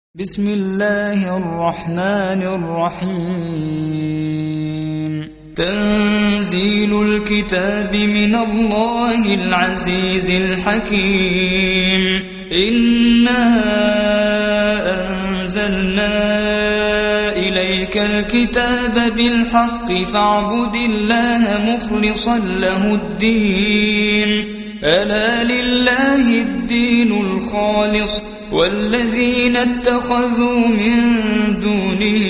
بسم الله الرحمن الرحيم تنزيل الكتاب من الله العزيز الحكيم إنا أنزلنا إليك الكتاب بالحق فاعبد الله مخلصا له الدين ألا لله الدين الخالص والذين اتخذوا من دونه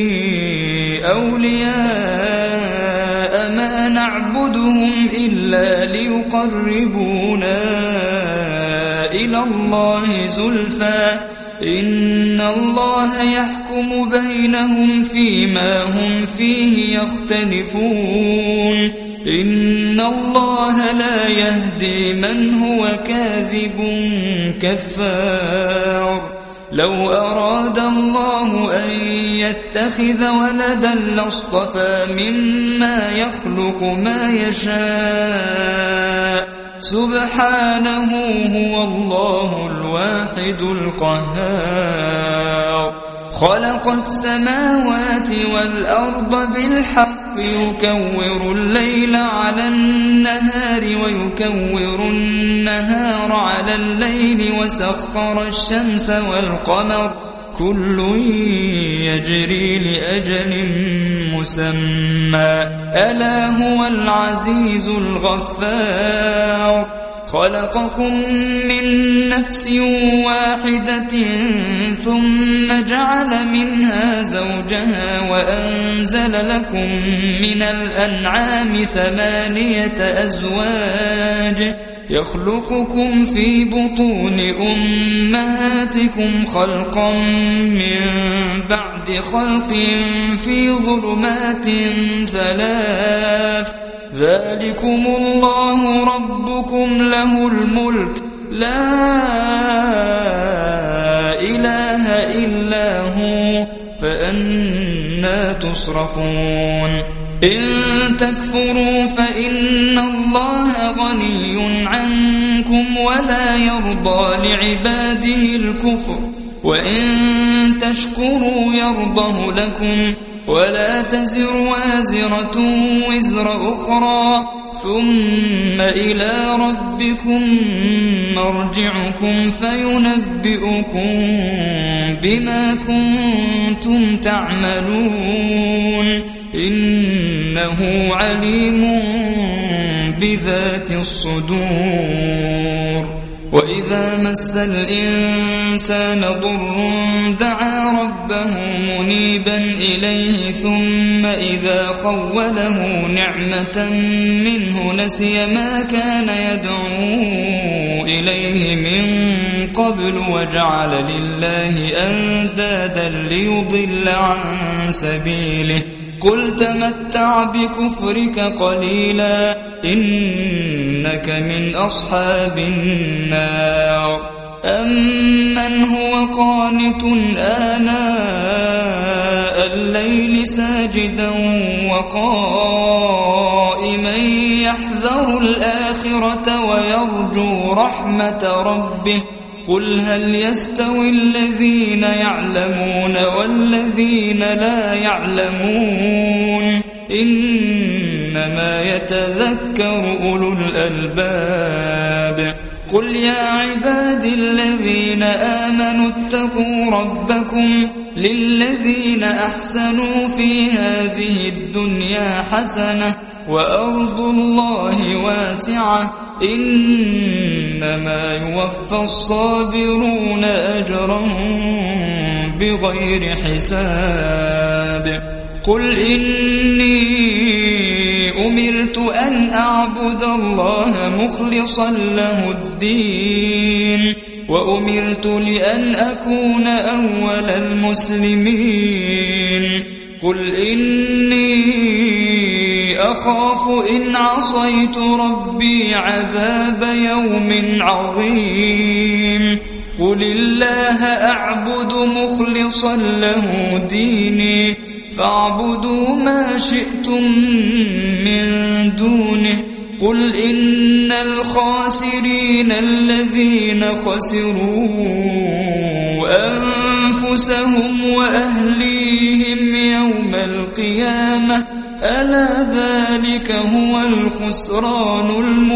أولياء ما نعبدهم إلا ليقربونا إلى الله زلفى إن الله يحكم بينهم فيما هم فيه يختلفون إن الله لا يهدي من هو كاذب كفار لو أراد الله أن يتخذ ولدا لاصطفى مما يخلق ما يشاء سبحانه هو الله الواحد القهار خلق السماوات والأرض بالحق يكور الليل على النهار ويكور النهار على الليل وسخر الشمس والقمر كل يجري لأجل مسمى ألا هو العزيز الغفار خلقكم من نفس واحدة ثم جعل منها زوجها وأنزل لكم من الأنعام 8 أزواج يخلقكم في بطون أمهاتكم خلقا من بعد خلق في ظلمات 3 ذلكم الله ربكم له الملك لا إله إلا هو فأنى تصرفون إن تكفروا فإن الله غني عنكم ولا يرضى لعباده الكفر وإن تشكروا يرضه لكم ولا تزر وازرة وزر أخرى ثم إلى ربكم مرجعكم فينبئكم بما كنتم تعملون إنه عليم بذات الصدور وإذا مس الإنسان ضر دعا ربه منيبا إليه ثم إذا خوله نعمة منه نسي ما كان يدعو إليه من قبل وجعل لله أندادا ليضل عن سبيله قل تمتع بكفرك قليلا إنك من أصحاب النار أمن هو قانت آناء الليل ساجدا وقائما يحذر الآخرة ويرجو رحمة ربه قل هل يستوي الذين يعلمون والذين لا يعلمون إنما يتذكر أولو الألباب قل يا عبادي الذين آمنوا اتقوا ربكم للذين أحسنوا في هذه الدنيا حسنة وأرض الله واسعة إنما يوفى الصابرون أجرهم بغير حساب قل إني أمرت أن أعبد الله مخلصا له الدين وأمرت لأن أكون أول المسلمين قل إني أخاف إن عصيت ربي عذاب يوم عظيم قل الله أعبد مخلصا له ديني فاعبدوا ما شئتم من دونه قل إن الخاسرين الذين خسروا أنفسهم وأهليهم يوم القيامة ألا ذلك هو الخسران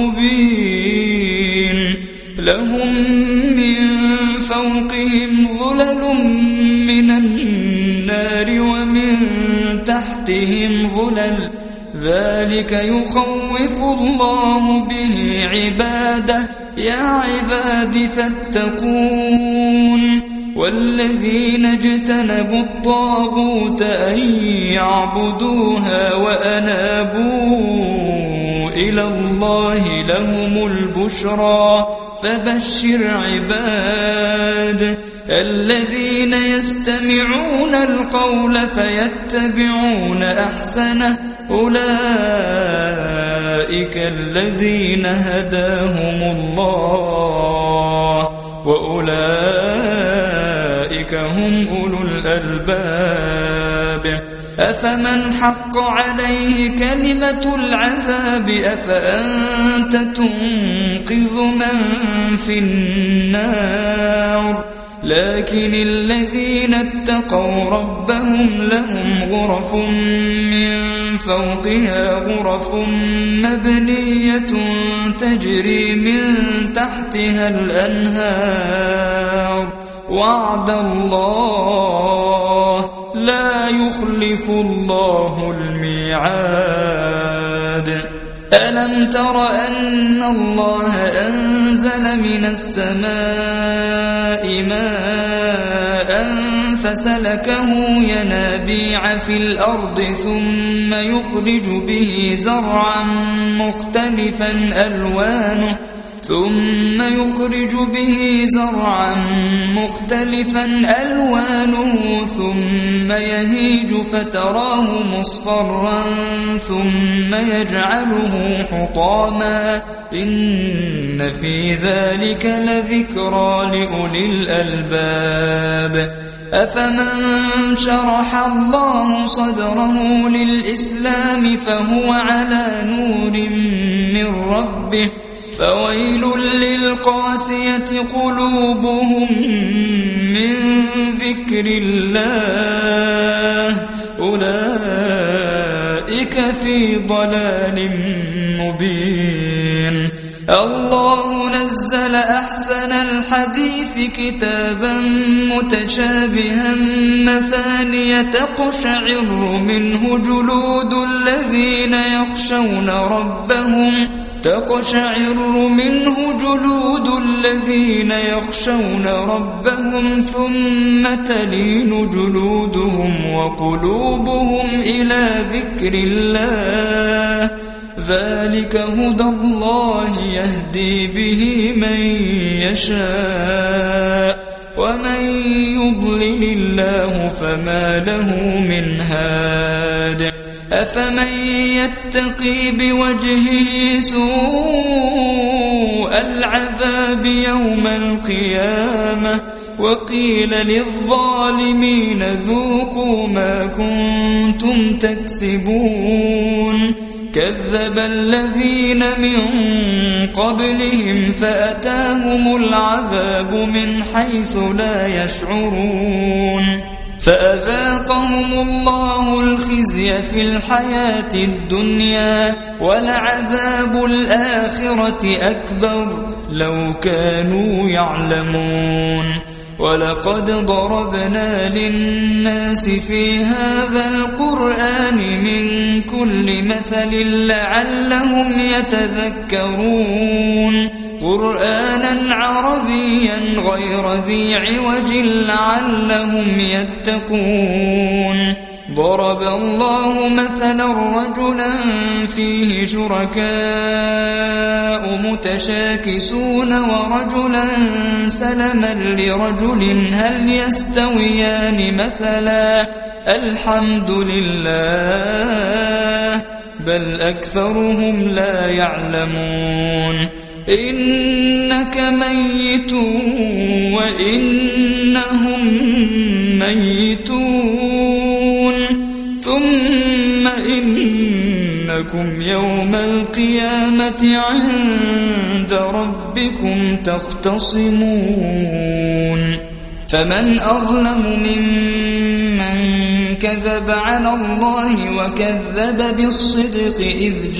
المبين لهم من فوقهم ظلل من النار ومن تحتهم ظلل ذلك يخوف الله به عباده يا عباد فاتقون والذين اجتنبوا الطاغوت أن يعبدوها وأنابوا إلى الله لهم البشرى فبشر عباد الذين يستمعون القول فيتبعون أحسنه أولئك الذين هداهم الله وأولئك هم أولو الألباب أفمن حق عليه كلمة العذاب أفأنت تنقذ من في النار لكن الذين اتقوا ربهم لهم غرف من فوقها غرف مبنية تجري من تحتها الأنهار وعد الله لا يخلف الله الميعاد ألم تر أن الله أنزل من السماء ماء فسلكه ينابيع في الأرض ثم يخرج به زرعا مختلفا ألوانه ثم يهيج فتراه مصفرا ثم يجعله حطاما إن في ذلك لذكرى لأولي الألباب أفمن شرح الله صدره للإسلام فهو على نور من ربه فويل للقاسية قلوبهم من ذكر الله أولئك في ضلال مبين الله نزل أحسن الحديث كتابا متشابها مثانية تقشعر منه جلود الذين يخشون ربهم ثم تلين جلودهم وقلوبهم إلى ذكر الله ذلك هدى الله يهدي به من يشاء ومن يضلل الله فما له من هاد أفمن يتقي بوجهه سوء العذاب يوم القيامة وقيل للظالمين ذوقوا ما كنتم تكسبون كذب الذين من قبلهم فأتاهم العذاب من حيث لا يشعرون فأذاقهم الله الخزي في الحياة الدنيا ولعذاب الآخرة أكبر لو كانوا يعلمون ولقد ضربنا للناس في هذا القرآن من كل مثل لعلهم يتذكرون قرآنا عربيا غير ذي عوج لعلهم يتقون ضرب الله مثلا رجلا فيه شركاء متشاكسون ورجلا سلما لرجل هل يستويان مثلا الحمد لله بل أكثرهم لا يعلمون إنك ميت وإنهم ميتون ثم إنكم يوم القيامة عند ربكم تختصمون فمن أظلم ممن كذب على الله وكذب بالصدق إذ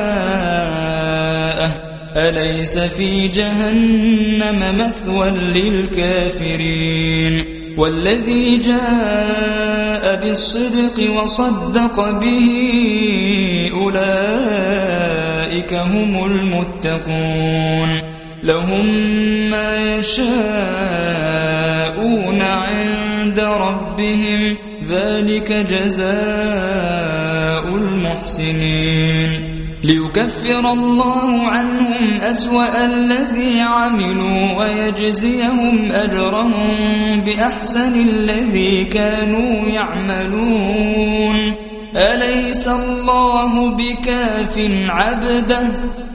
جاءه أليس في جهنم مثوى للكافرين والذي جاء بالصدق وصدق به أولئك هم المتقون لهم ما يشاءون عند ربهم ذلك جزاء المحسنين ليكفر الله عنهم أسوأ الذي عملوا ويجزيهم أجرهم بأحسن الذي كانوا يعملون أليس الله بكاف عبده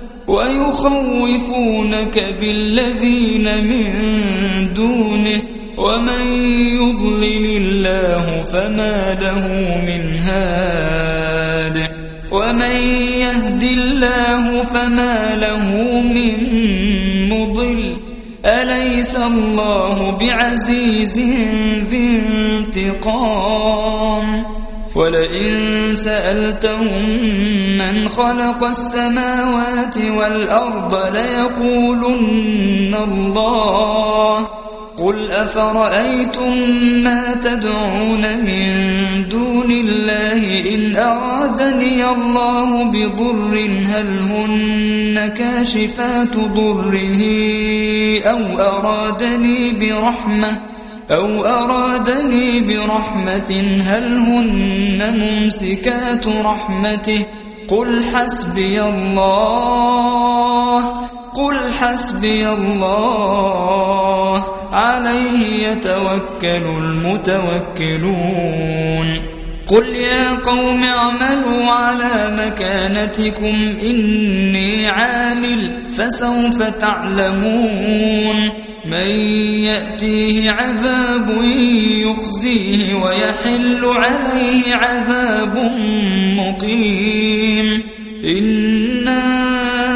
ويخوفونك بالذين من دونه ومن يضلل الله فما له من هاد ومن يهد الله فما له من مضل أليس الله بعزيز ذي انتقام ولئن سألتهم من خلق السماوات والأرض ليقولن الله قل أفرأيتم ما تدعون من دون الله إن أرادني الله بضر هل هن كاشفات ضره أو أرادني برحمة هل هن ممسكات رحمته قل حسبي الله عليه يتوكل المتوكلون قل يا قوم اعملوا على مكانتكم إني عامل فسوف تعلمون من يأتيه عذاب يخزيه ويحل عليه عذاب مقيم إنا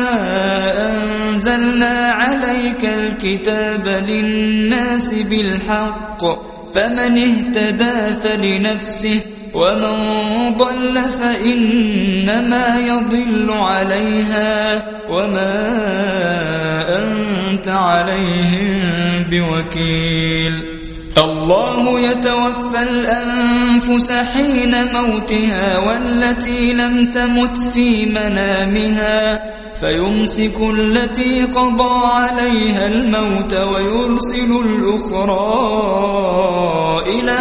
أنزلنا عليك الكتاب للناس بالحق فمن اهتدى فلنفسه ومن ضل فإنما يضل عليها وما أنت عليهم بوكيل الله يتوفى الأنفس حين موتها والتي لم تمت في منامها فيمسك التي قضى عليها الموت ويرسل الأخرى إلى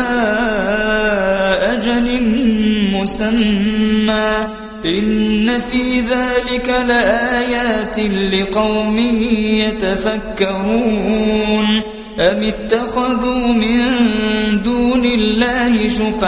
أجل مسمى إن في ذلك لآيات لقوم يتفكرون أم اتخذوا من دون الله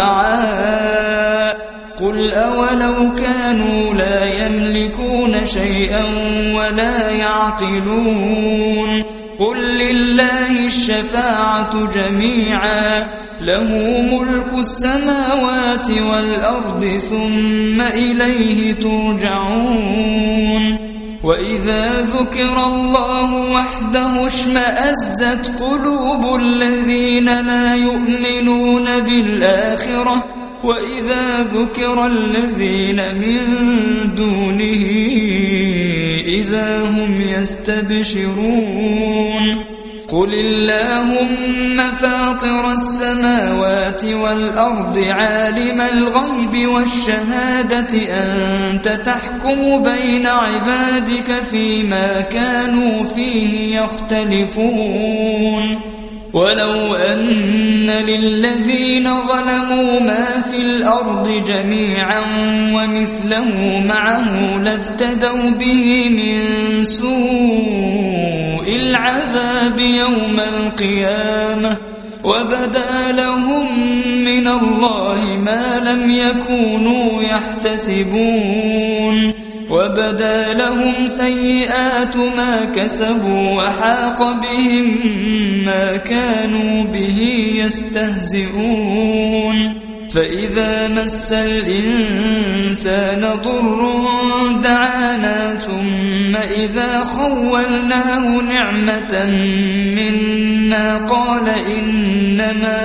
شفعاء قل أولو كانوا لا يملكون شيئا ولا يعقلون قل لله الشفاعة جميعا له ملك السماوات والأرض ثم إليه ترجعون وإذا ذكر الله وحده اشمأزت قلوب الذين لا يؤمنون بالآخرة وإذا ذكر الذين من دونه إذا هم يستبشرون قل اللهم فاطر السماوات والأرض عالم الغيب والشهادة أنت تحكم بين عبادك فيما كانوا فيه يختلفون ولو أن للذين ظلموا ما في الأرض جميعا ومثله معه لافتدوا به من سوء العذاب يوم القيامة وبدا لهم من الله ما لم يكونوا يحتسبون وبدا لهم سيئات ما كسبوا وحاق بهم ما كانوا به يستهزئون فإذا مس الإنسان ضر دعانا ثم إذا خولناه نعمة منا قال إنما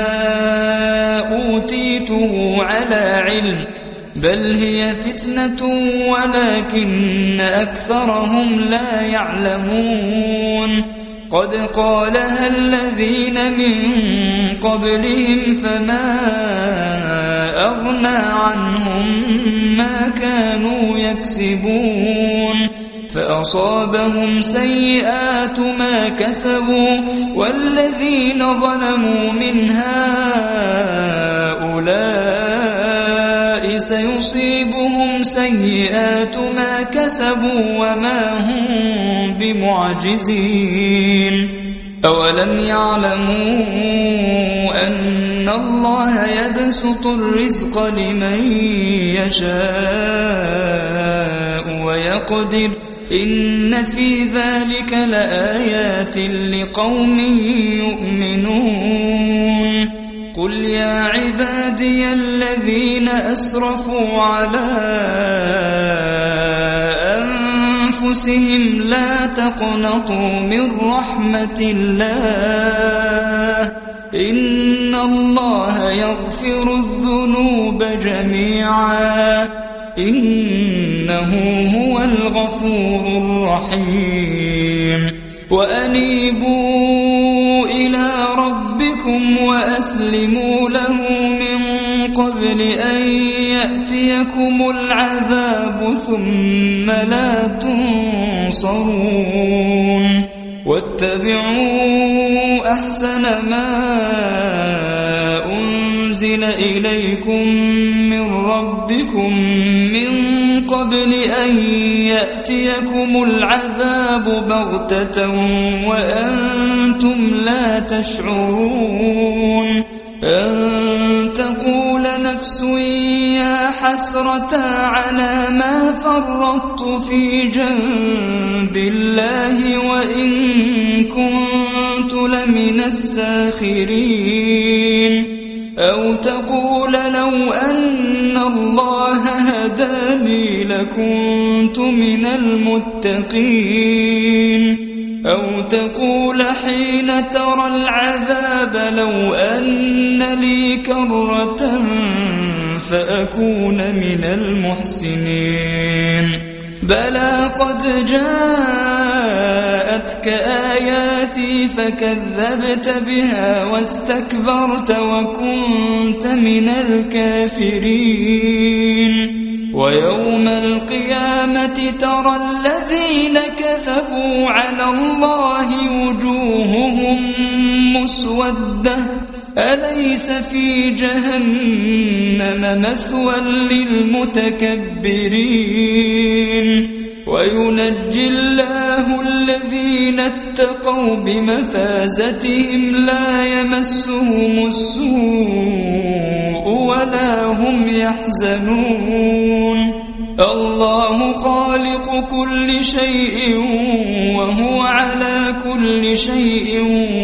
أوتيته على علم بل هي فتنة ولكن أكثرهم لا يعلمون قد قالها الذين من قبلهم فما أغنى عنهم ما كانوا يكسبون فأصابهم سيئات ما كسبوا والذين ظلموا من هؤلاء سيصيبهم سيئات ما كسبوا وما هم بمعجزين أولم يعلموا أن الله يبسط الرزق لمن يشاء ويقدر إن في ذلك لآيات لقوم يؤمنون قل يا عبادي الذين أسرفوا على أنفسهم لا تقنطوا من رحمة الله إن الله يغفر الذنوب جميعا إنه هو الغفور الرحيم وأنيبوا إلى ربكم وأسلموا له من قبل أن يأتيكم العذاب ثم لا تنصرون واتبعوا أحسن ما أنزل إليكم من ربكم من قبل أن يأتيكم العذاب بغتة وأنتم لا تشعرون أن تقول نفس يا حسرة على ما فرطت في جنب الله وإن كنت لمن الساخرين أو تقول لو أن الله هداني لكنت من المتقين أو تقول حين ترى العذاب لو أن لي كرة فأكون من المحسنين بلى قد جاءتك آياتي فكذبت بها واستكبرت وكنت من الكافرين ويوم القيامة ترى الذين كذبوا على الله وجوههم مسودة أليس في جهنم مثوى للمتكبرين وينجي الله الذين اتقوا بمفازتهم لا يمسهم السوء ولا هم يحزنون الله خالق كل شيء وهو على كل شيء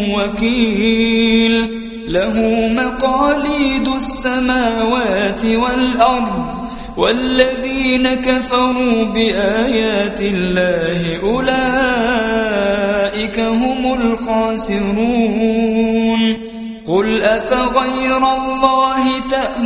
وكيل له مقاليد السماوات والأرض والذين كفروا بآيات الله أولئك هم الخاسرون قل أفغير الله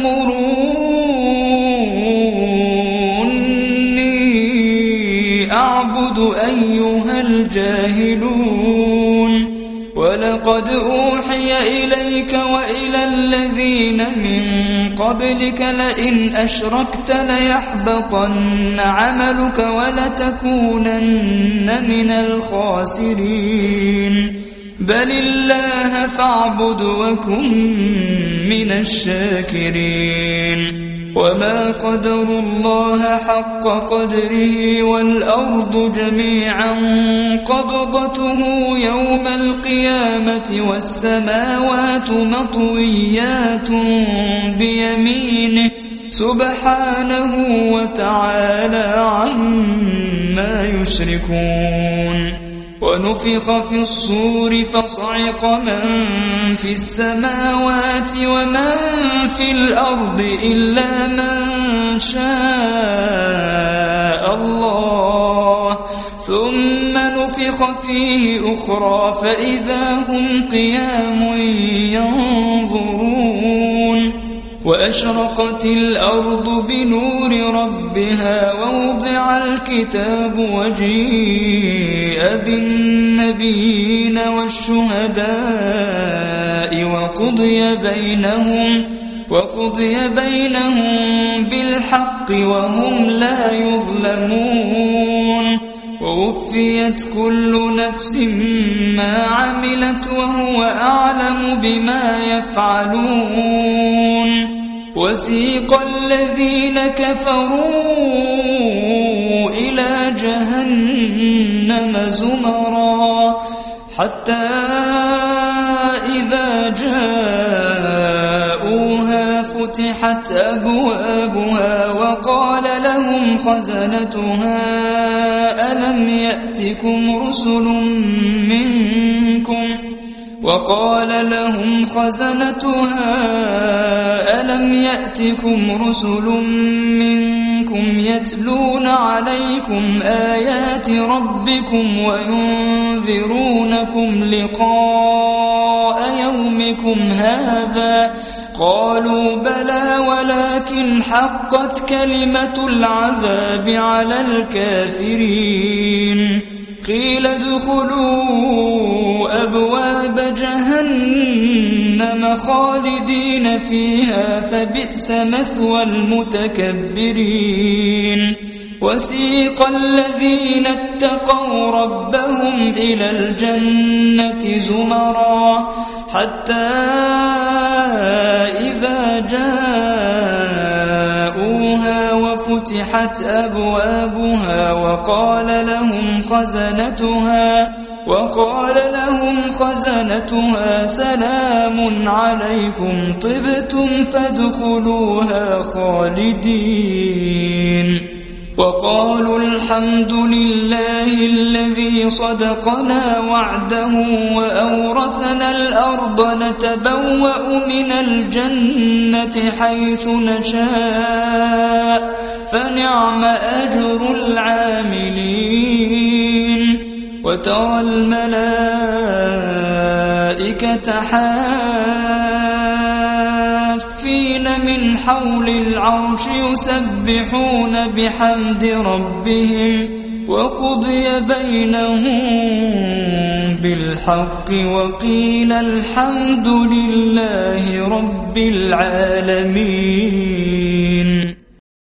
تأمروني أعبد أيها الجاهلون ولقد أوحي إليك وإلى الذين من قبلك لئن أشركت ليحبطن عملك ولتكونن من الخاسرين بل الله فاعبد وكن من الشاكرين وما قدروا الله حق قدره والأرض جميعا قبضته يوم القيامة والسماوات مطويات بيمينه سبحانه وتعالى عما يشركون ونفخ في الصور فصعق من في السماوات ومن في الأرض إلا من شاء الله ثم نفخ فيه أخرى فإذا هم قيام ينظرون وأشرقت الأرض بنور ربها ووضع الكتاب وجيء بالنبيين والشهداء وقضي بينهم بالحق وهم لا يظلمون ووفيت كل نفس ما عملت وهو أعلم بما يفعلون وسيق الذين كفروا إلى جهنم زمرا حتى إذا جاءوها فتحت أبوابها وقال لهم خزنتها ألم يأتكم رسل منكم يتلون عليكم آيات ربكم وينذرونكم لقاء يومكم هذا قالوا بلى ولكن حقت كلمة العذاب على الكافرين قيل ادخلوا أبواب جهنم خالدين فيها فبئس مثوى المتكبرين وسيق الذين اتقوا ربهم إلى الجنة زمرا حتى إذا جاءوها وفتحت أبوابها وقال لهم خزنتها سلام عليكم طبتم فادخلوها خالدين وقالوا الحمد لله الذي صدقنا وعده وأورثنا الأرض نتبوأ من الجنة حيث نشاء فنعم أجر العاملين وترى الملائكة حافين من حول العرش يسبحون بحمد ربهم وقضي بينهم بالحق وقيل الحمد لله رب العالمين.